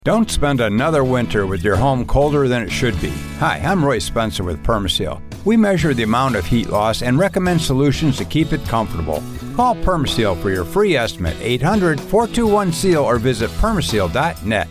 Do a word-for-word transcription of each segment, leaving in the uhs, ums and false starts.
Don't spend another winter with your home colder than it should be. Hi, I'm Roy Spencer with Permaseal. We measure the amount of heat loss and recommend solutions to keep it comfortable. Call Permaseal for your free estimate, eight hundred, four two one, S E A L, or visit permaseal dot net.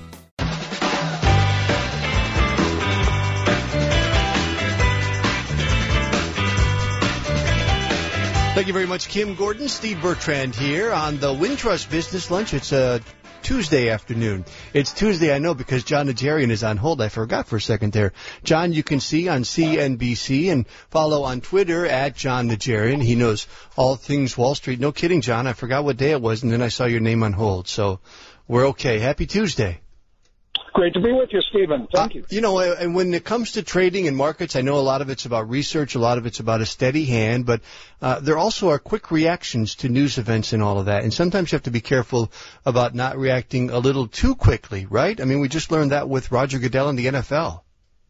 Thank you very much, Kim Gordon. Steve Bertrand here on the Wintrust Business Lunch. It's a Tuesday afternoon. It's Tuesday, I know, because John Najarian is on hold. I forgot for a second there. John, you can see on C N B C and follow on Twitter at John Najarian. He knows all things Wall Street. No kidding, John. I forgot what day it was, and then I saw your name on hold. So we're okay. Happy Tuesday. Great to be with you, Stephen. Thank you. Uh, you know, and when it comes to trading and markets, I know a lot of it's about research, a lot of it's about a steady hand, but uh, there also are quick reactions to news events and all of that. And sometimes you have to be careful about not reacting a little too quickly, right? I mean, we just learned that with Roger Goodell in the N F L.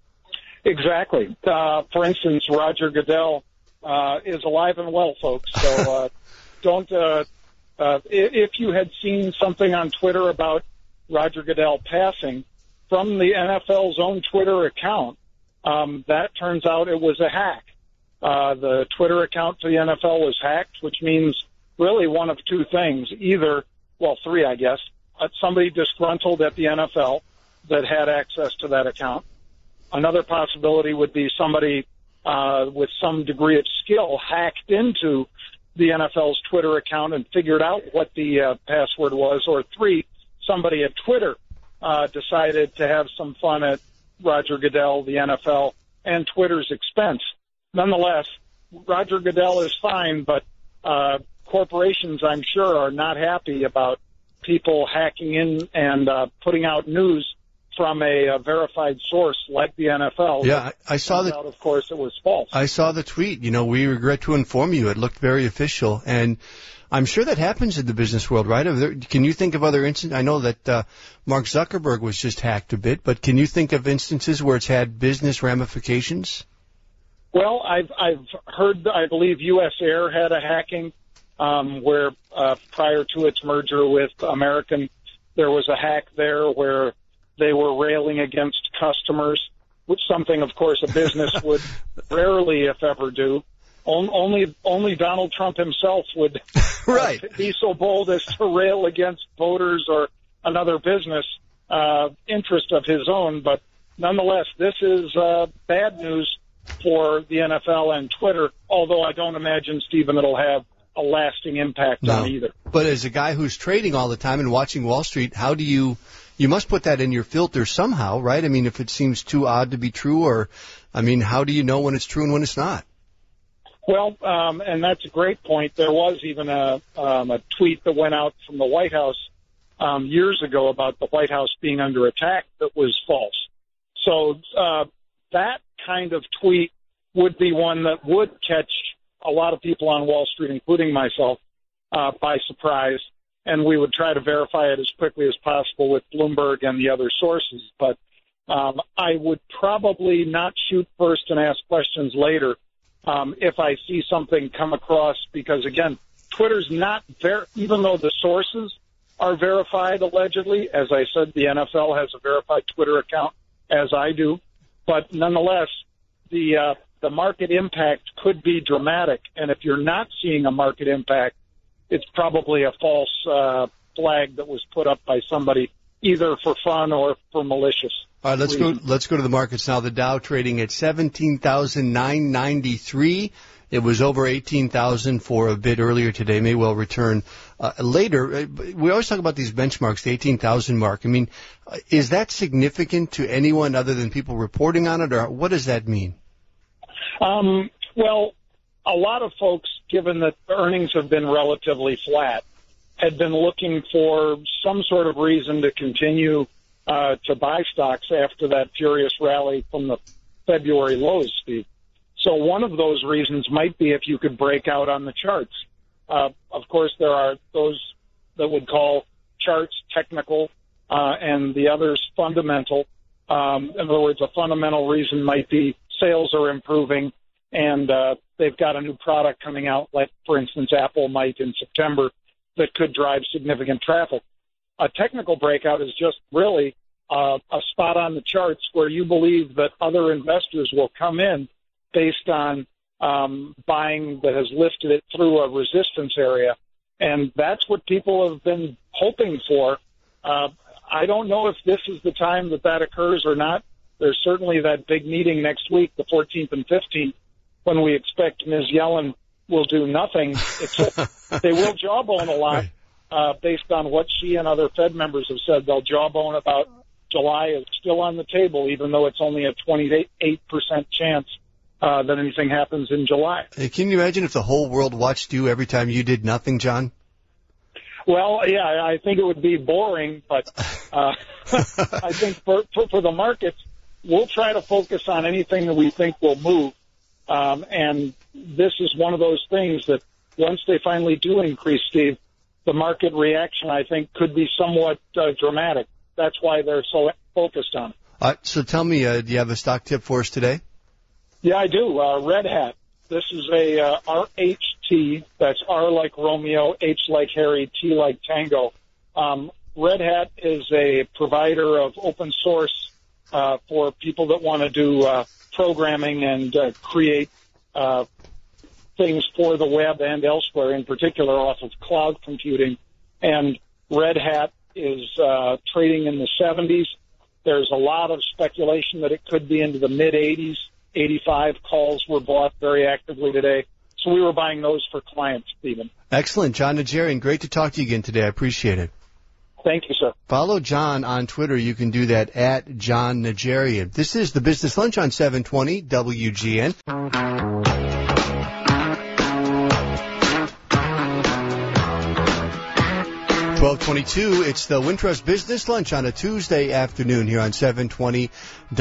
Exactly. Uh, for instance, Roger Goodell uh, is alive and well, folks. So uh, don't, uh, uh, if you had seen something on Twitter about Roger Goodell passing from the N F L's own Twitter account, um, that turns out it was a hack. Uh, the Twitter account for the N F L was hacked, which means really one of two things. Either, well, three, I guess, uh, somebody disgruntled at the N F L that had access to that account. Another possibility would be somebody uh, with some degree of skill hacked into the N F L's Twitter account and figured out what the uh, password was. Or three, somebody at Twitter uh, decided to have some fun at Roger Goodell, the N F L, and Twitter's expense. Nonetheless, Roger Goodell is fine, but uh, corporations, I'm sure, are not happy about people hacking in and uh, putting out news from a, a verified source like the N F L. Yeah, I, I saw that. Of course, it was false. I saw the tweet. You know, we regret to inform you. It looked very official, and I'm sure that happens in the business world, right? There, can you think of other instances? I know that uh, Mark Zuckerberg was just hacked a bit, but can you think of instances where it's had business ramifications? Well, I've I've heard, I believe U S Air had a hacking um, where uh, prior to its merger with American, there was a hack there where they were railing against customers, which something, of course, a business would rarely, if ever, do. Only only Donald Trump himself would right. uh, be so bold as to rail against voters or another business uh, interest of his own. But nonetheless, this is uh, bad news for the N F L and Twitter, although I don't imagine, Stephen, it'll have a lasting impact no. on either. But as a guy who's trading all the time and watching Wall Street, how do you – you must put that in your filter somehow, right? I mean, if it seems too odd to be true, or, I mean, how do you know when it's true and when it's not? Well, um, and that's a great point. There was even a, um, a tweet that went out from the White House um, years ago about the White House being under attack that was false. So uh, that kind of tweet would be one that would catch a lot of people on Wall Street, including myself, uh, by surprise, and we would try to verify it as quickly as possible with Bloomberg and the other sources. But um, I would probably not shoot first and ask questions later Um, if I see something come across, because, again, Twitter's not ver- even though the sources are verified, allegedly. As I said, the N F L has a verified Twitter account, as I do. But nonetheless, the uh, the market impact could be dramatic. And if you're not seeing a market impact, it's probably a false uh, flag that was put up by somebody, either for fun or for malicious. All right, let's go. Let's go to the markets now. The Dow trading at seventeen thousand nine hundred ninety-three. It was over eighteen thousand for a bit earlier today. May well return uh, later. We always talk about these benchmarks, the eighteen thousand mark. I mean, is that significant to anyone other than people reporting on it, or what does that mean? Um, well, a lot of folks, given that earnings have been relatively flat, had been looking for some sort of reason to continue Uh, to buy stocks after that furious rally from the February lows, Steve. So one of those reasons might be if you could break out on the charts. Uh, of course, there are those that would call charts technical uh, and the others fundamental. Um, in other words, a fundamental reason might be sales are improving and uh, they've got a new product coming out, like, for instance, Apple might in September, that could drive significant traffic. A technical breakout is just really uh, a spot on the charts where you believe that other investors will come in based on um, buying that has lifted it through a resistance area. And that's what people have been hoping for. Uh, I don't know if this is the time that that occurs or not. There's certainly that big meeting next week, the fourteenth and fifteenth, when we expect Miz Yellen will do nothing except they will jawbone a lot uh, based on what she and other Fed members have said. They'll jawbone about July is still on the table, even though it's only a twenty-eight percent chance uh, that anything happens in July. Hey, can you imagine if the whole world watched you every time you did nothing, John? Well, yeah, I think it would be boring, but uh, I think for, for, for the markets, we'll try to focus on anything that we think will move. Um, and this is one of those things that once they finally do increase, Steve, the market reaction, I think, could be somewhat uh, dramatic. That's why they're so focused on it. Uh, so tell me, uh, do you have a stock tip for us today? Yeah, I do. Uh, Red Hat. This is a uh, R H T. That's R like Romeo, H like Harry, T like Tango. Um, Red Hat is a provider of open source uh, for people that want to do uh, programming and uh, create uh, things for the web and elsewhere, in particular off of cloud computing. And Red Hat is uh, trading in the seventies. There's a lot of speculation that it could be into the mid-eighties. eighty-five calls were bought very actively today. So we were buying those for clients, Stephen. Excellent. John Najarian, great to talk to you again today. I appreciate it. Thank you, sir. Follow John on Twitter. You can do that at John Najarian. This is the Business Lunch on seven twenty W G N. twelve twenty-two, it's the Wintrust Business Lunch on a Tuesday afternoon here on seven twenty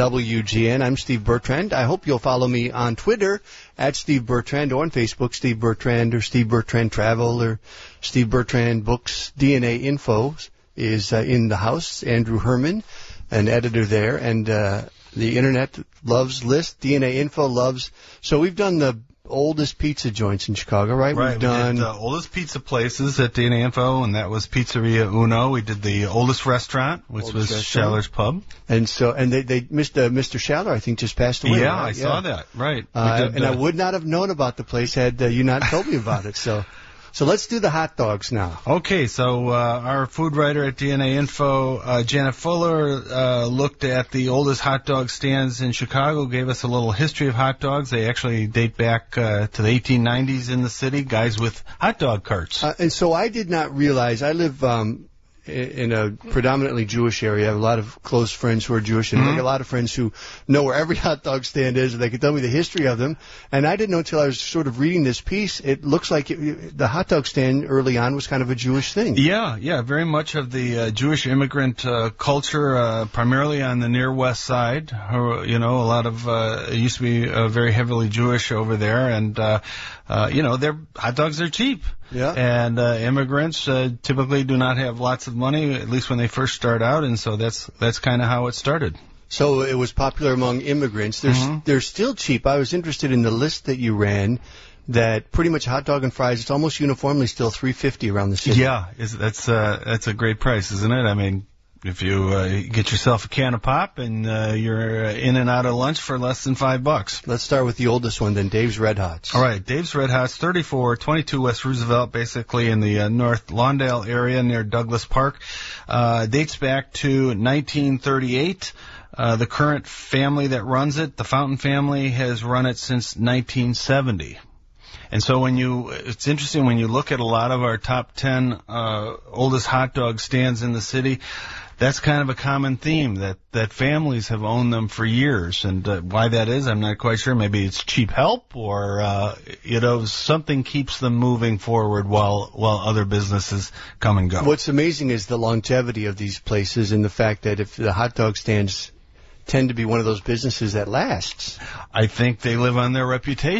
W G N. I'm Steve Bertrand. I hope you'll follow me on Twitter at Steve Bertrand or on Facebook, Steve Bertrand or Steve Bertrand Travel or Steve Bertrand Books. D N A Info is uh, in the house. Andrew Herman, an editor there, and uh, the Internet loves lists. D N A Info loves. So we've done the oldest pizza joints in Chicago, right? Right. We've done we did, uh, oldest pizza places at D N A Info, and that was Pizzeria Uno. We did the oldest restaurant, which Oldest was restaurant. Shaller's Pub. And so, and they, they Mister Uh, Mister Schaller, I think, just passed away. Yeah, right? I yeah. saw that. Right. Uh, We did, and uh, I would not have known about the place had uh, you not told me about it. So, so let's do the hot dogs now. Okay, so uh, our food writer at D N A Info, uh, Janet Fuller, uh, looked at the oldest hot dog stands in Chicago, gave us a little history of hot dogs. They actually date back uh, to the eighteen nineties in the city, guys with hot dog carts. Uh, and so I did not realize, I live um, in a predominantly Jewish area. I have a lot of close friends who are Jewish, and mm-hmm. I have a lot of friends who know where every hot dog stand is, and they can tell me the history of them. And I didn't know until I was sort of reading this piece, it looks like it, the hot dog stand early on was kind of a Jewish thing. Yeah, yeah, very much of the uh, Jewish immigrant uh, culture, uh, primarily on the near west side. Uh, you know, a lot of, uh, it used to be uh, very heavily Jewish over there, and, uh, uh, you know, their hot dogs are cheap. Yeah. And uh, immigrants uh, typically do not have lots of money, at least when they first start out, and so that's that's kind of how it started. So it was popular among immigrants. They're, Mm-hmm. they're still cheap. I was interested in the list that you ran, that pretty much hot dog and fries, it's almost uniformly still three fifty around the city. Yeah, is, that's uh, that's a great price, isn't it? I mean, if you uh, get yourself a can of pop and uh, you're in and out of lunch for less than five bucks. Let's start with the oldest one then, Dave's Red Hots. All right, Dave's Red Hots, thirty-four twenty-two West Roosevelt, basically in the uh, North Lawndale area near Douglas Park. Uh, dates back to nineteen thirty-eight. Uh, the current family that runs it, the Fountain family, has run it since nineteen seventy. And so when you, it's interesting when you look at a lot of our top ten uh, oldest hot dog stands in the city, that's kind of a common theme, that, that families have owned them for years. And uh, why that is, I'm not quite sure. Maybe it's cheap help, or, uh, you know, something keeps them moving forward while while other businesses come and go. What's amazing is the longevity of these places, and the fact that if the hot dog stands tend to be one of those businesses that lasts. I think they live on their reputation.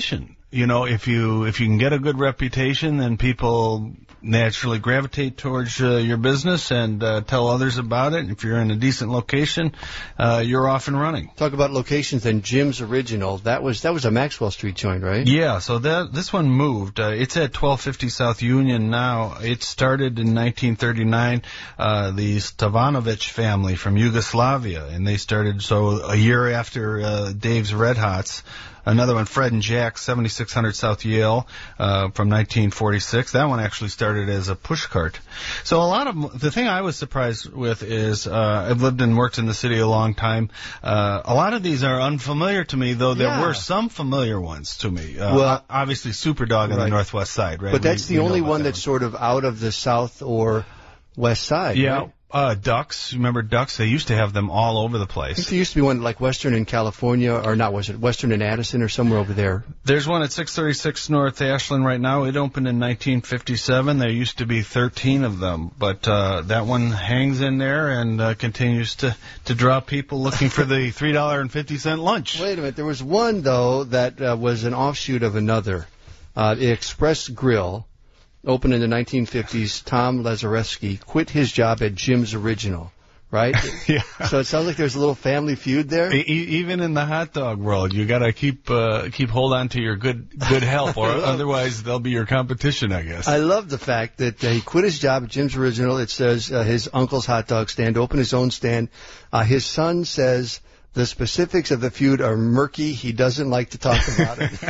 you know, if you if you can get a good reputation, then people naturally gravitate towards uh, your business and uh, tell others about it. If you're in a decent location, uh, you're off and running. Talk about locations, then Jim's Original. That was that was a Maxwell Street joint, right? Yeah, so that this one moved. Uh, it's at twelve fifty South Union now. It started in nineteen thirty-nine. Uh, the Stavanovich family from Yugoslavia, and they started so a year after uh, Dave's Red Hots. Another one, Fred and Jack, seventy-six hundred South Yale, uh, from nineteen forty-six. That one actually started as a push cart. So a lot of, the thing I was surprised with is, uh, I've lived and worked in the city a long time. Uh, a lot of these are unfamiliar to me, though there Yeah. were some familiar ones to me. Uh, Well, obviously Superdog on right. the northwest side, right? But that's We- the we know only about one that that's sort of out of the south or west side. Yeah. Right? Uh, Ducks. Remember Ducks? They used to have them all over the I think place. there used to be one like Western in California, or not, was it Western in Addison or somewhere over there? There's one at six thirty-six North Ashland right now. It opened in nineteen fifty-seven. There used to be thirteen of them, but uh, that one hangs in there and uh, continues to, to draw people looking for the three dollars and fifty cent lunch. Wait a minute. There was one, though, that uh, was an offshoot of another. Uh, the Express Grill, opened in the nineteen fifties. Tom Lazareski quit his job at Jim's Original, right? Yeah. So it sounds like there's a little family feud there. E- e- even in the hot dog world, you gotta keep uh, keep hold on to your good good health, or otherwise they'll be your competition, I guess. I love the fact that uh, he quit his job at Jim's Original. It says uh, his uncle's hot dog stand, opened his own stand. Uh, his son says the specifics of the feud are murky. He doesn't like to talk about it.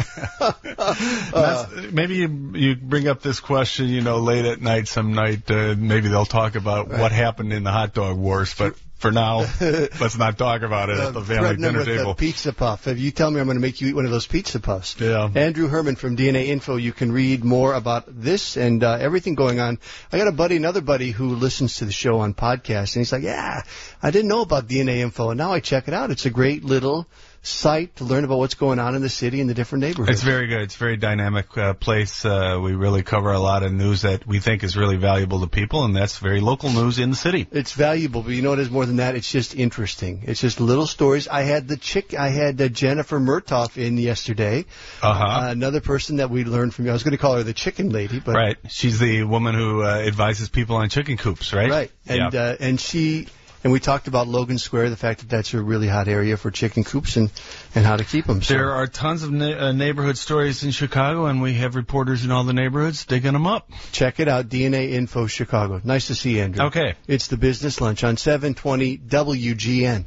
uh, That's, maybe you, you bring up this question, you know, late at night some night. Uh, maybe they'll talk about Right. what happened in the hot dog wars, but for now, let's not talk about it at the family threaten him dinner with table. a pizza puff. If you tell me I'm going to make you eat one of those pizza puffs. Yeah. Andrew Herman from D N A Info. You can read more about this and uh, everything going on. I got a buddy, another buddy who listens to the show on podcast, and he's like, yeah, I didn't know about D N A Info, and now I check it out. It's a great little site to learn about what's going on in the city and the different neighborhoods. It's very good. It's a very dynamic uh, place. Uh, we really cover a lot of news that we think is really valuable to people, and that's very local news in the city. It's valuable, but you know what is more than that? It's just interesting. It's just little stories. I had the chick, I had uh, Jennifer Murtoff in yesterday. Uh-huh. Uh, another person that we learned from. I was going to call her the chicken lady, but Right. She's the woman who uh, advises people on chicken coops, right? right. And yeah. uh, and she and we talked about Logan Square, the fact that that's a really hot area for chicken coops and and how to keep them. So. There are tons of na- uh, neighborhood stories in Chicago, and we have reporters in all the neighborhoods digging them up. Check it out, D N A Info Chicago. Nice to see you, Andrew. Okay. It's the Business Lunch on seven twenty W G N.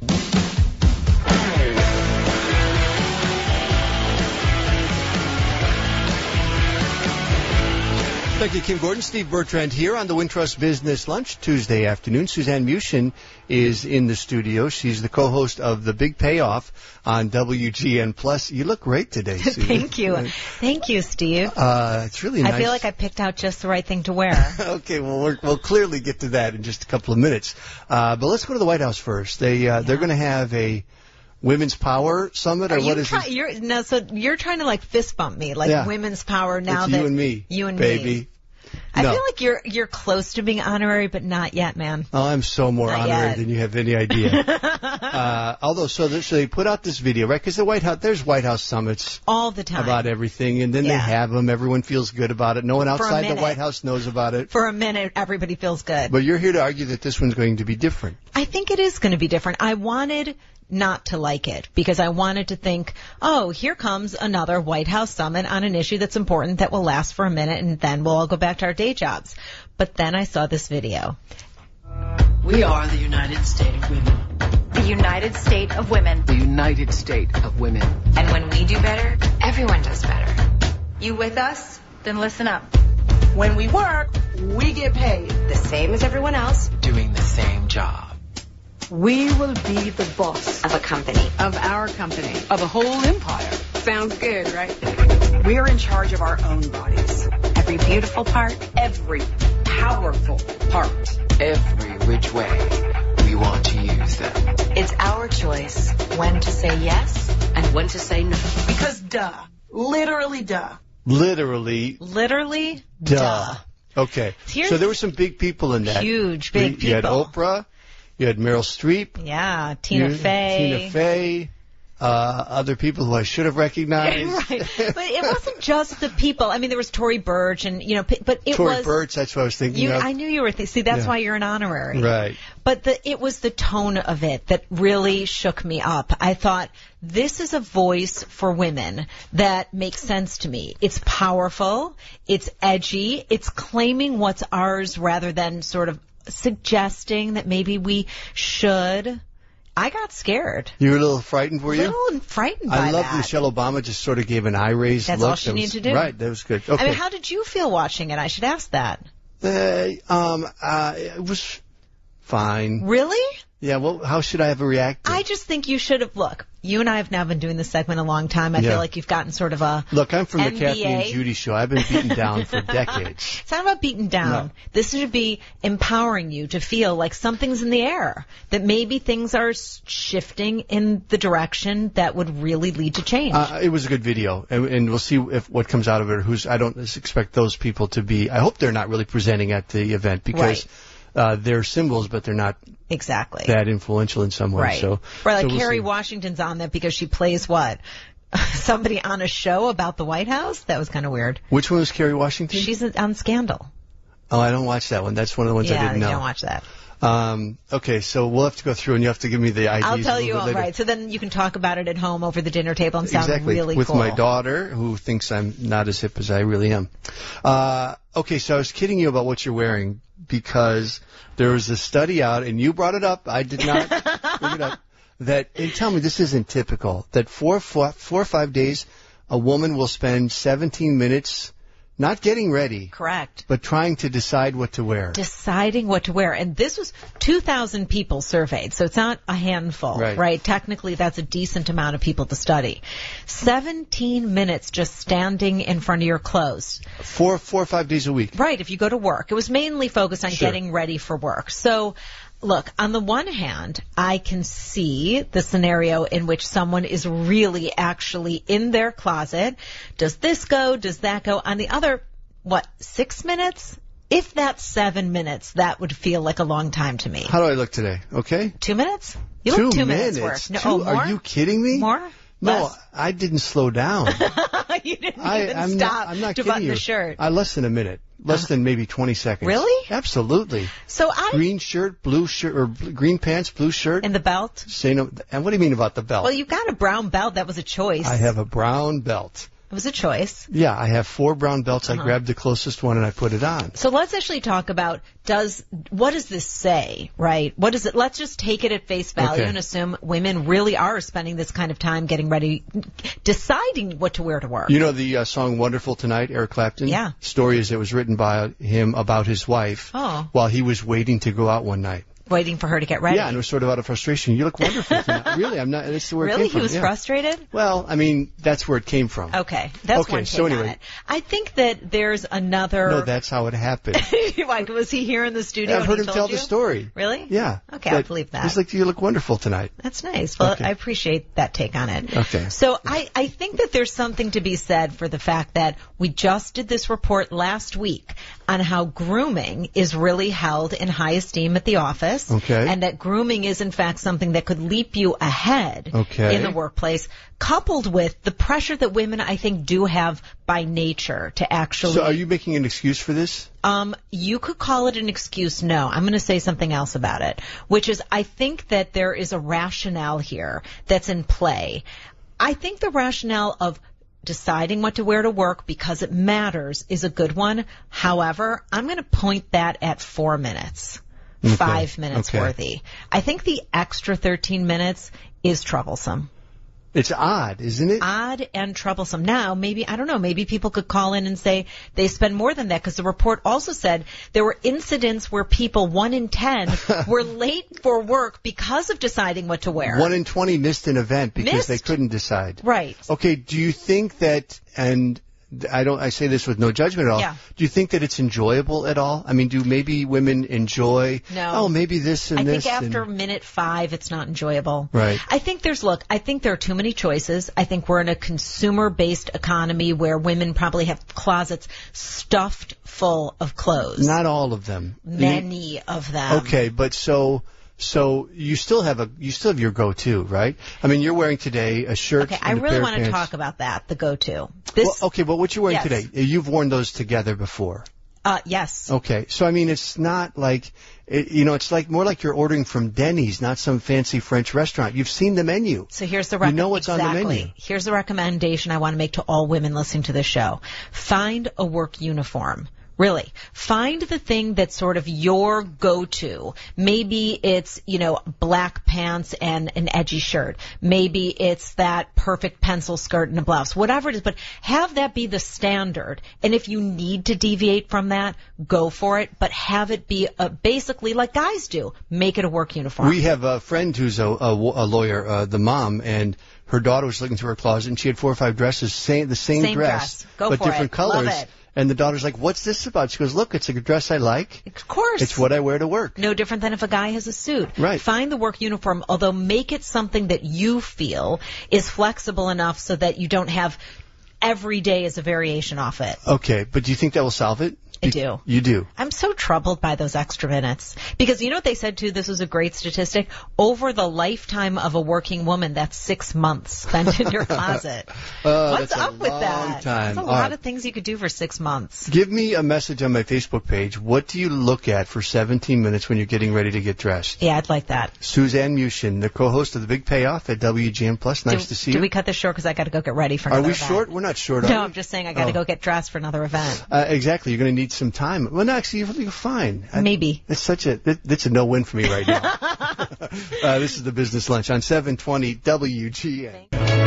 Thank you, Kim Gordon. Steve Bertrand here on the Wintrust Business Lunch Tuesday afternoon. Suzanne Mushin is in the studio. She's the co-host of The Big Payoff on W G N Plus. You look great today, Susan. Thank you. Thank you, Steve. Uh, it's really nice. I feel like I picked out just the right thing to wear. Okay, well, we're, we'll clearly get to that in just a couple of minutes. Uh, but let's go to the White House first. They, uh, they're going to have a Women's Power Summit, or Are what you is try, it? you're, no, so you're trying to like fist bump me, like Yeah. women's power now It's that you and me, you and baby. me. I No. feel like you're you're close to being honorary, but not yet, man. Oh, I'm so more Not honorary yet. than you have any idea. uh, although, so, they- so they put out this video, right? Because the White House, there's White House summits All the time. about everything, and then they Yeah. have them. Everyone feels good about it. No one a outside the minute. White House knows about it. For a minute, everybody feels good. But you're here to argue that this one's going to be different. I think it is going to be different. I wanted not to like it because I wanted to think, oh, here comes another White House summit on an issue that's important that will last for a minute and then we'll all go back to our day jobs. But then I saw this video. We are the United States of Women. The United State of Women. The United State of Women. And when we do better, everyone does better. You with us? Then listen up. When we work, we get paid. The same as everyone else. Doing the same job. We will be the boss Of a company. of our company, of a whole empire. Sounds good, right? We're in charge of our own bodies. Every beautiful part. Every powerful part. Every which way we want to use them. It's our choice when to say yes and when to say no. Because duh. Literally duh. Literally, Literally, duh. duh. Okay. Here's so there were some big people in that. Huge, big you, you had people. Oprah. You had Meryl Streep. Yeah, Tina you, Fey. Tina Fey. uh, other people who I should have recognized. Right. But it wasn't just the people. I mean, there was Tory Burch and, you know, but it Tory was... Burch, that's what I was thinking you, of. I knew you were... Th- see, that's Yeah. why you're an honorary. Right. But the, it was the tone of it that really shook me up. I thought, this is a voice for women that makes sense to me. It's powerful. It's edgy. It's claiming what's ours rather than sort of suggesting that maybe we should. I got scared. You were a little frightened, were A you? little frightened by I love that. Michelle Obama just sort of gave an eye-raised That's look. all she That needed was- to do. Right, that was good. Okay. I mean, how did you feel watching it? I should ask that. Uh, um, uh, it was fine. Really? Yeah, well, how should I have reacted? I just think you should have, look, you and I have now been doing this segment a long time. I Yeah. feel like you've gotten sort of a Look, I'm from the M B A. Kathy and Judy show. I've been beaten down for decades. It's not about beaten down. No. This should be empowering you to feel like something's in the air, that maybe things are s- shifting in the direction that would really lead to change. Uh, it was a good video, and, and we'll see if what comes out of it. Who's I don't expect those people to be. I hope they're not really presenting at the event because Right. uh, they're symbols, but they're not exactly. that influential in some way. Right. So, right, like so we'll Kerry see. Washington's on that because she plays what? Somebody on a show about the White House? That was kind of weird. Which one was Kerry Washington? She's on Scandal. Oh, I don't watch that one. That's one of the ones yeah, I didn't know. you don't watch that. Um, okay, so we'll have to go through, and you have to give me the I Ds. I'll tell a you little all bit later. right. So then you can talk about it at home over the dinner table and sound Exactly. really with cool. my daughter, who thinks I'm not as hip as I really am. Uh, okay, so I was kidding you about what you're wearing because there was a study out, and you brought it up. I did not bring it up. That, and tell me, this isn't typical. That four, four, four or five days, a woman will spend seventeen minutes not getting ready, Correct. but trying to decide what to wear. Deciding what to wear. And this was two thousand people surveyed, so it's not a handful, Right. right? Technically, that's a decent amount of people to study. seventeen minutes just standing in front of your clothes. Four, four or five days a week. Right, if you go to work. It was mainly focused on Sure. getting ready for work. So, look, on the one hand, I can see the scenario in which someone is really actually in their closet. Does this go? Does that go? On the other, what, six minutes? If that's seven minutes, that would feel like a long time to me. How do I look today? Okay? Two minutes? You two look two minutes. minutes, worth. No, Two? oh, more? Are you kidding me? More? No, Less? I didn't slow down. You didn't I, even I'm stop not, I'm not to kidding button you. the shirt. I less than a minute. Less than maybe twenty seconds. Really? Absolutely. So I... Green shirt, blue shirt, or bl- green pants, blue shirt. And the belt? Say no. And what do you mean about the belt? Well, you got a brown belt. That was a choice. I have a brown belt. It was a choice. Yeah, I have four brown belts. Uh-huh. I grabbed the closest one and I put it on. So let's actually talk about does what does this say, right? What is it? Let's just take it at face value Okay. and assume women really are spending this kind of time getting ready, deciding what to wear to work. You know the uh, song "Wonderful Tonight," Eric Clapton? Yeah. Story is it was written by him about his wife Oh. while he was waiting to go out one night. Waiting for her to get ready. Yeah, and it was sort of out of frustration. You look wonderful tonight. Really, I'm not. That's where it Really? came from. He was yeah. frustrated? Well, I mean, that's where it came from. Okay. That's Okay, one take so on anyway. it. I think that there's another... No, that's how it happened. Like, was he here in the studio? I've and heard he him told tell you? the story. Really? Yeah. Okay, I'll believe that. He's like, you look wonderful tonight. That's nice. Well, Okay. I appreciate that take on it. Okay. So I, I think that there's something to be said for the fact that we just did this report last week on how grooming is really held in high esteem at the office. Okay. And that grooming is in fact something that could leap you ahead Okay. in the workplace, coupled with the pressure that women I think do have by nature to actually... So are you making an excuse for this? Um, you could call it an excuse. No, I'm going to say something else about it, which is I think that there is a rationale here that's in play. I think the rationale of deciding what to wear to work because it matters is a good one. However, I'm going to point that at four minutes, Okay. five minutes Okay. worthy. I think the extra thirteen minutes is troublesome. It's odd, isn't it? Odd and troublesome. Now, maybe, I don't know, maybe people could call in and say they spend more than that because the report also said there were incidents where people, one in ten, were late for work because of deciding what to wear. One in twenty missed an event because Missed? they couldn't decide. Right. Okay, do you think that, and I don't, I say this with no judgment at all. Yeah. Do you think that it's enjoyable at all? I mean, do maybe women enjoy, No. oh, maybe this and I this? think after and, minute five, it's not enjoyable. Right. I think there's, look, I think there are too many choices. I think we're in a consumer-based economy where women probably have closets stuffed full of clothes. Not all of them. Many of them. Okay, but so So you still have a you still have your go-to, right? I mean, you're wearing today a shirt. Okay, and I a really pair of want to pants. talk about that. The go-to. This. Well, okay, but what you're wearing Yes. today, you've worn those together before. Uh, yes. Okay, so I mean, it's not like, it, you know, it's like more like you're ordering from Denny's, not some fancy French restaurant. You've seen the menu. So here's the You rec- know what's exactly. on the menu. Here's the recommendation I want to make to all women listening to this show. Find a work uniform. Really. Find the thing that's sort of your go-to. Maybe it's, you know, black pants and an edgy shirt. Maybe it's that perfect pencil skirt and a blouse. Whatever it is, but have that be the standard. And if you need to deviate from that, go for it. But have it be a, basically like guys do. Make it a work uniform. We have a friend who's a, a, a lawyer, uh, the mom, and her daughter was looking through her closet, and she had four or five dresses, same, the same, Same dress, dress. Go but for different it. colors. Love it. And the daughter's like, "What's this about?" She goes, "Look, it's a dress I like. Of course. It's what I wear to work." No different than if a guy has a suit. Right. Find the work uniform, although make it something that you feel is flexible enough so that you don't have every day as a variation off it. Okay, but do you think that will solve it? I do. You do. I'm so troubled by those extra minutes. Because you know what they said too, this was a great statistic, over the lifetime of a working woman, that's six months spent in your closet. Uh, What's that's a up with long that? time. There's a All lot right. of things you could do for six months. Give me a message on my Facebook page. What do you look at for seventeen minutes when you're getting ready to get dressed? Yeah, I'd like that. Suzanne Mushin, the co-host of The Big Payoff at W G N Plus. Nice do, to see do you. we cut this short because I got to go get ready for Are another we event? short? We're not short, are No, we? I'm just saying I got to Oh. go get dressed for another event. Uh, exactly. You're going to need some time. Well, no, actually, you're, you're fine. I- Maybe. It's such a, it, it's a no-win for me right now. uh, this is the Business Lunch on seven twenty W G N.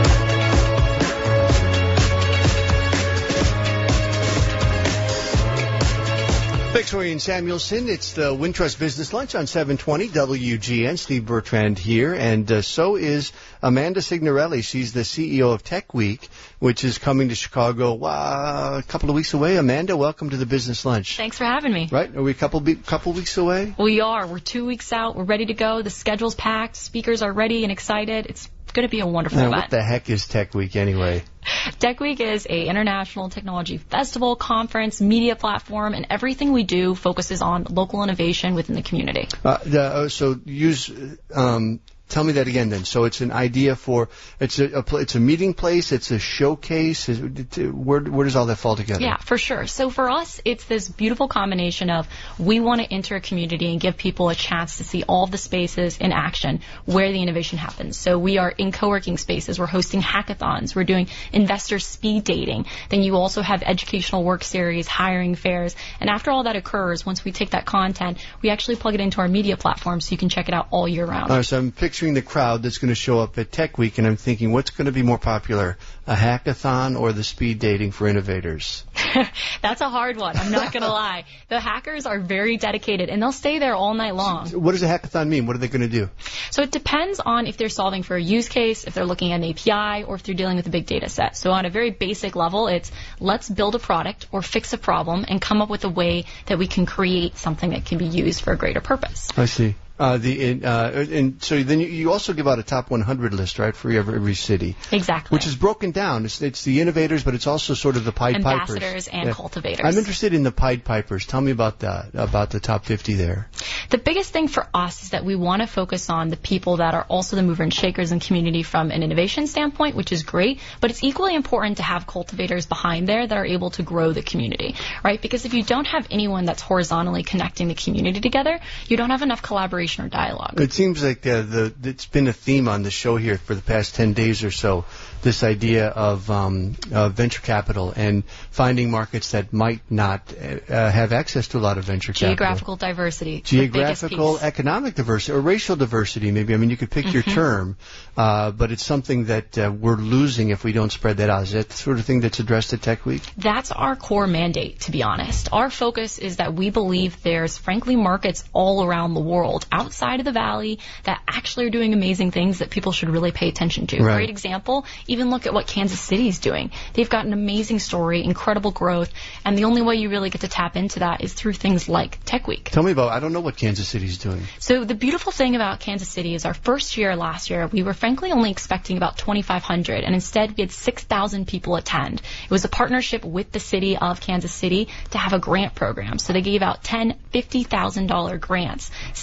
Victoria Samuelson, it's the Wintrust Business Lunch on seven twenty W G N. Steve Bertrand here, and uh, so is Amanda Signorelli. She's the C E O of Tech Week, which is coming to Chicago uh, a couple of weeks away. Amanda, welcome to the Business Lunch. Thanks for having me. Right? Are we a couple be- couple weeks away? We are. We're two weeks out. We're ready to go. The schedule's packed. Speakers are ready and excited. It's going to be a wonderful Now, event. what the heck is Tech Week anyway? Tech Week is a international technology festival, conference, media platform, and everything we do focuses on local innovation within the community. Uh, the, uh, so use. Um, Tell me that again, then. So it's an idea for it's a, a pl- it's a meeting place, it's a showcase. Is, where where does all that fall together? Yeah, for sure. So for us, it's this beautiful combination of we want to enter a community and give people a chance to see all the spaces in action where the innovation happens. So we are in co-working spaces. We're hosting hackathons. We're doing investor speed dating. Then you also have educational work series, hiring fairs. And after all that occurs, once we take that content, we actually plug it into our media platform so you can check it out all year round. Uh, so I'm picturing the crowd that's going to show up at Tech Week, and I'm thinking, what's going to be more popular, a hackathon or the speed dating for innovators? That's a hard one. I'm not going to lie. The hackers are very dedicated, and they'll stay there all night long. What does a hackathon mean? What are they going to do? So it depends on if they're solving for a use case, if they're looking at an A P I, or if they're dealing with a big data set. So on a very basic level, it's let's build a product or fix a problem and come up with a way that we can create something that can be used for a greater purpose. I see. Uh, the uh, and so then you, you also give out a top one hundred list, right, for every, every city. Exactly. Which is broken down. It's, it's the innovators, but it's also sort of the Pied Pipers. Ambassadors and Yeah. cultivators. I'm interested in the Pied Pipers. Tell me about that, about the top fifty there. The biggest thing for us is that we want to focus on the people that are also the mover and shakers in community from an innovation standpoint, which is great, but it's equally important to have cultivators behind there that are able to grow the community, right? Because if you don't have anyone that's horizontally connecting the community together, you don't have enough collaboration or dialogue. It seems like uh, the it's been a theme on the show here for the past ten days or so, this idea of um, uh, venture capital and finding markets that might not uh, have access to a lot of venture Geographical capital. diversity. Geographical, economic diversity, or racial diversity, maybe. I mean, you could pick your Mhm. term, uh, but it's something that uh, we're losing if we don't spread that out. Is that the sort of thing that's addressed at Tech Week? That's our core mandate, to be honest. Our focus is that we believe there's, frankly, markets all around the world, outside of the Valley, that actually are doing amazing things that people should really pay attention to. Right. Great example, even look at what Kansas City is doing. They've got an amazing story, incredible growth, and the only way you really get to tap into that is through things like Tech Week. Tell me about, I don't know what Kansas City's doing. So the beautiful thing about Kansas City is our first year last year, we were frankly only expecting about twenty-five hundred, and instead we had six thousand people attend. It was a partnership with the city of Kansas City to have a grant program. So they gave out ten fifty thousand dollars grants. six hundred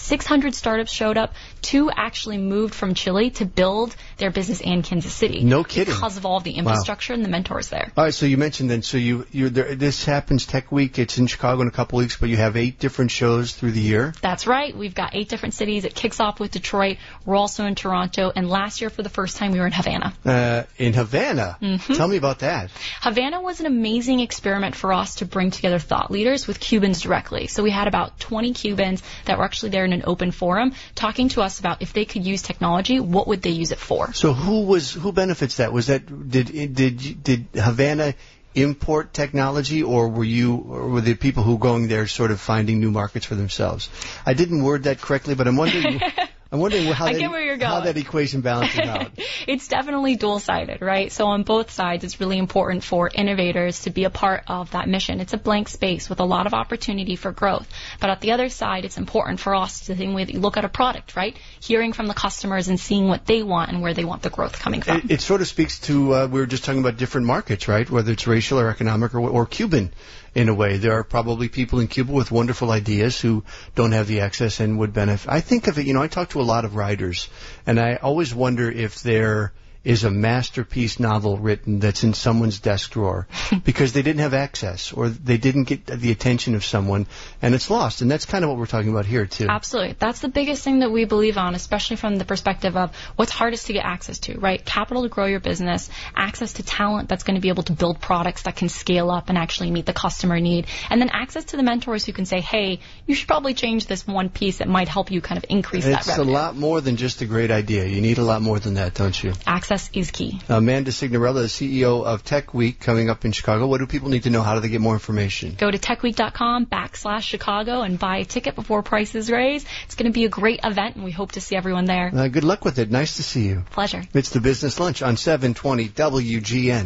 hundred startups showed up. Two actually moved from Chile to build their business in Kansas City. No kidding. Because of all of the infrastructure wow. and the mentors there. All right, so you mentioned then, so you, you there, this happens Tech Week. It's in Chicago in a couple weeks, but you have eight different shows through the year. That's right. We've got eight different cities. It kicks off with Detroit. We're also in Toronto. And last year, for the first time, we were in Havana. Uh, in Havana? Mm-hmm. Tell me about that. Havana was an amazing experiment for us to bring together thought leaders with Cubans directly. So we had about twenty Cubans that were actually there in an open forum talking to us about if they could use technology, what would they use it for? So who was who benefits that? Was that did did did Havana import technology, or were you or were the people who were going there sort of finding new markets for themselves? I didn't word that correctly, but I'm wondering. I'm wondering how, I that, get where you're going. how that equation balances out. It's definitely dual-sided, right? So on both sides, it's really important for innovators to be a part of that mission. It's a blank space with a lot of opportunity for growth. But at the other side, it's important for us to think with, look at a product, right? Hearing from the customers and seeing what they want and where they want the growth coming from. It, it sort of speaks to, uh, we were just talking about different markets, right? Whether it's racial or economic or, or Cuban. In a way, there are probably people in Cuba with wonderful ideas who don't have the access and would benefit. I think of it, you know, I talk to a lot of writers, and I always wonder if there is a masterpiece novel written that's in someone's desk drawer because they didn't have access or they didn't get the attention of someone, and it's lost. And that's kind of what we're talking about here, too. Absolutely. That's the biggest thing that we believe on, especially from the perspective of what's hardest to get access to, right? Capital to grow your business, access to talent that's going to be able to build products that can scale up and actually meet the customer need, and then access to the mentors who can say, hey, you should probably change this one piece that might help you kind of increase it's that revenue. It's a lot more than just a great idea. You need a lot more than that, don't you? Access is key. Amanda Signorella, the C E O of Tech Week, coming up in Chicago. What do people need to know? How do they get more information? Go to techweek.com backslash Chicago and buy a ticket before prices raise. It's going to be a great event, and we hope to see everyone there. Uh, good luck with it. Nice to see you. Pleasure. It's the Business Lunch on seven twenty W G N.